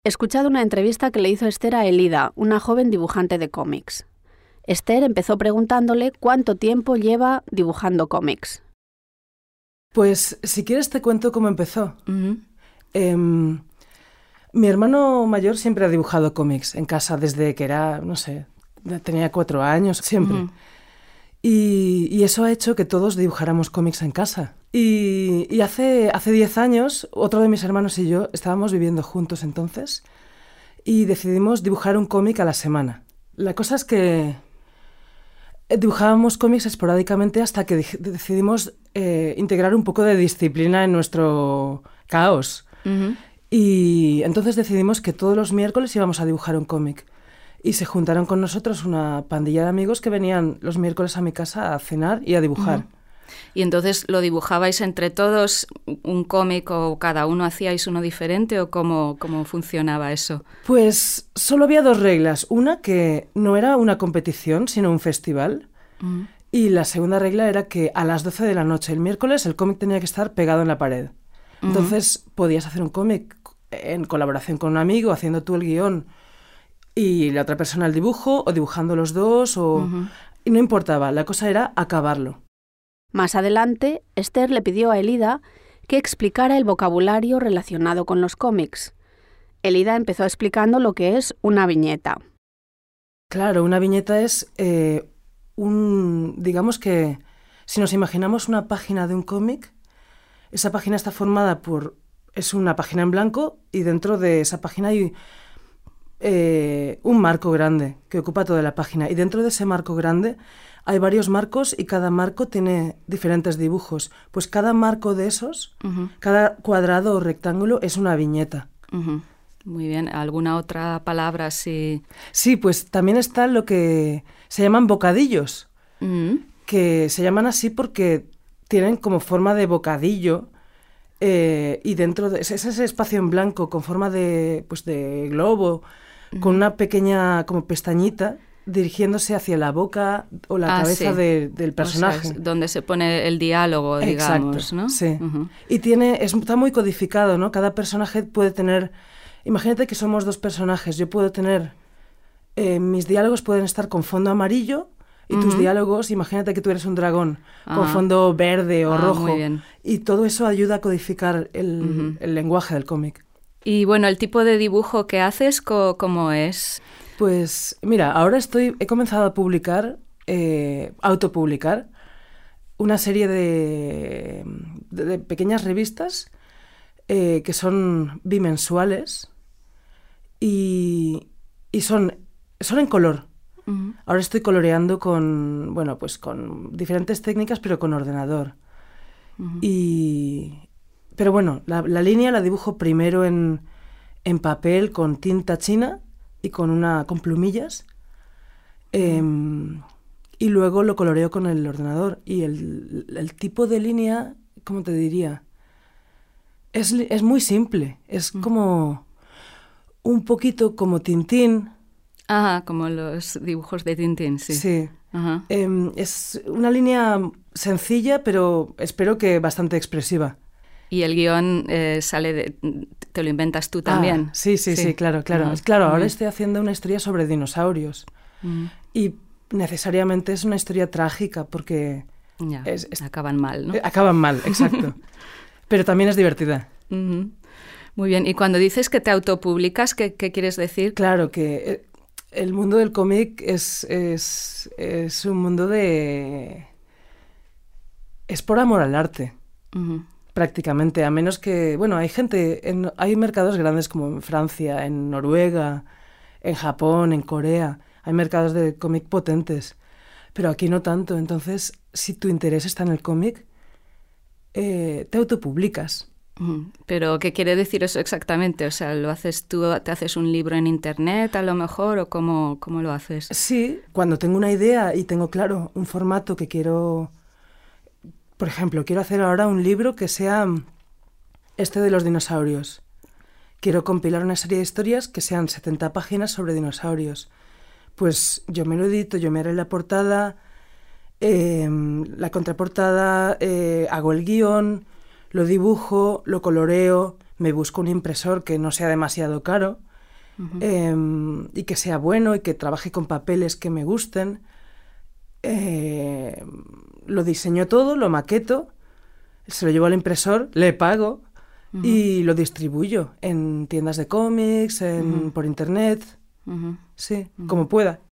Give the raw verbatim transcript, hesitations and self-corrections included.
He escuchado una entrevista que le hizo Esther a Elida, una joven dibujante de cómics. Esther empezó preguntándole cuánto tiempo lleva dibujando cómics. Pues, si quieres te cuento cómo empezó. Uh-huh. Eh, mi hermano mayor siempre ha dibujado cómics en casa desde que era, no sé, tenía cuatro años, siempre. Uh-huh. Y, y eso ha hecho que todos dibujáramos cómics en casa. Y, y hace, hace diez años, otro de mis hermanos y yo estábamos viviendo juntos entonces y decidimos dibujar un cómic a la semana. La cosa es que dibujábamos cómics esporádicamente hasta que de- decidimos eh, integrar un poco de disciplina en nuestro caos. Uh-huh. Y entonces decidimos que todos los miércoles íbamos a dibujar un cómic. Y se juntaron con nosotros una pandilla de amigos que venían los miércoles a mi casa a cenar y a dibujar. Uh-huh. Y entonces lo dibujabais entre todos, un cómic, o cada uno hacíais uno diferente, o cómo, cómo funcionaba eso. Pues solo había dos reglas. Una, que no era una competición, sino un festival. Uh-huh. Y la segunda regla era que a las doce de la noche, el miércoles, el cómic tenía que estar pegado en la pared. Uh-huh. Entonces podías hacer un cómic en colaboración con un amigo, haciendo tú el guión y la otra persona el dibujo, o dibujando los dos, o... Uh-huh. Y no importaba, la cosa era acabarlo. Más adelante, Esther le pidió a Elida que explicara el vocabulario relacionado con los cómics. Elida empezó explicando lo que es una viñeta. Claro, una viñeta es eh, un... digamos que si nos imaginamos una página de un cómic, esa página está formada por... es una página en blanco y dentro de esa página hay eh, un marco grande que ocupa toda la página. Y dentro de ese marco grande hay varios marcos y cada marco tiene diferentes dibujos. Pues cada marco de esos, Uh-huh. cada cuadrado o rectángulo es una viñeta. Uh-huh. Muy bien. ¿Alguna otra palabra así? Sí, pues también está lo que se llaman bocadillos, Uh-huh. que se llaman así porque tienen como forma de bocadillo eh, y dentro de es ese espacio en blanco con forma de, pues de globo, uh-huh. con una pequeña como pestañita dirigiéndose hacia la boca o la Ah, cabeza sí. de, del personaje. O sea, es donde se pone el diálogo, digamos, Exacto, ¿no? sí. Uh-huh. Y tiene, es, está muy codificado, ¿no? Cada personaje puede tener... Imagínate que somos dos personajes. Yo puedo tener... Eh, mis diálogos pueden estar con fondo amarillo y Uh-huh. tus diálogos, imagínate que tú eres un dragón con Ah. fondo verde o Ah, rojo. muy bien. Y todo eso ayuda a codificar el, Uh-huh. el lenguaje del cómic. Y bueno, el tipo de dibujo que haces, co- ¿cómo es? Pues mira, ahora estoy, he comenzado a publicar, eh, autopublicar, una serie de, de, de pequeñas revistas eh, que son bimensuales y, y son, son en color. Uh-huh. Ahora estoy coloreando con, bueno, pues con diferentes técnicas, pero con ordenador. Uh-huh. Y, pero bueno, la, la línea la dibujo primero en, en papel con tinta china y con una con plumillas. Eh, y luego lo coloreo con el ordenador. Y el, el tipo de línea, ¿cómo te diría? Es, es muy simple. Es Uh-huh. como un poquito como Tintín. Ajá, como los dibujos de Tintín, sí. Sí. Ajá. Eh, es una línea sencilla, pero espero que bastante expresiva. Y el guión eh, sale de... ¿Te lo inventas tú también? Ah, sí, sí, sí, sí, claro, claro. Uh-huh. Es claro, ahora Uh-huh. estoy haciendo una historia sobre dinosaurios. Uh-huh. Y necesariamente es una historia trágica porque... Ya, es, es, acaban mal, ¿no? Eh, acaban mal, exacto. Pero también es divertida. Uh-huh. Muy bien. Y cuando dices que te autopublicas, ¿qué, qué quieres decir? Claro que el mundo del cómic es, es, es un mundo de... Es por amor al arte. Uh-huh. Prácticamente, a menos que... Bueno, hay gente... En, hay mercados grandes como en Francia, en Noruega, en Japón, en Corea. Hay mercados de cómic potentes. Pero aquí no tanto. Entonces, si tu interés está en el cómic, eh, te autopublicas. Uh-huh. Pero, ¿qué quiere decir eso exactamente? O sea, ¿lo haces tú, te haces un libro en internet a lo mejor, o cómo, cómo lo haces? Sí, cuando tengo una idea y tengo claro un formato que quiero... Por ejemplo, quiero hacer ahora un libro que sea este de los dinosaurios. Quiero compilar una serie de historias que sean setenta páginas sobre dinosaurios. Pues yo me lo edito, yo me haré la portada, eh, la contraportada, eh, hago el guión, lo dibujo, lo coloreo, me busco un impresor que no sea demasiado caro uh-huh. eh, y que sea bueno y que trabaje con papeles que me gusten. Eh, lo diseño todo, lo maqueto, se lo llevo al impresor, le pago uh-huh. y lo distribuyo en tiendas de cómics, en, uh-huh. por internet, uh-huh. sí, uh-huh. como pueda.